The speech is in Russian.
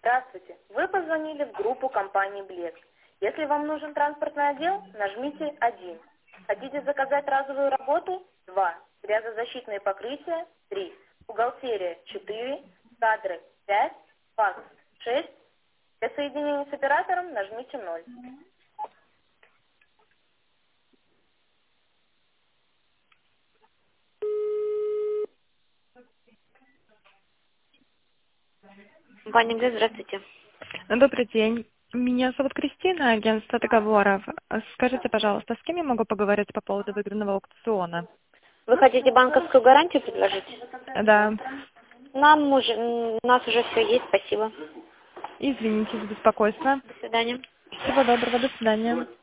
Здравствуйте. Вы позвонили в группу компании «Блеск». Если вам нужен транспортный отдел, нажмите 1. Хотите заказать разовую работу? 2. Грязозащитные покрытия? 3. Бухгалтерия? 4. Кадры? 5. Факс? 6. Для соединения с оператором нажмите 0. Компания «Блеск», здравствуйте. Добрый день. Меня зовут Кристина, агентство договоров. Скажите, пожалуйста, с кем я могу поговорить по поводу выигранного аукциона? Вы хотите банковскую гарантию предложить? Да. У нас уже все есть, спасибо. Извините за беспокойство. До свидания. Всего доброго, до свидания.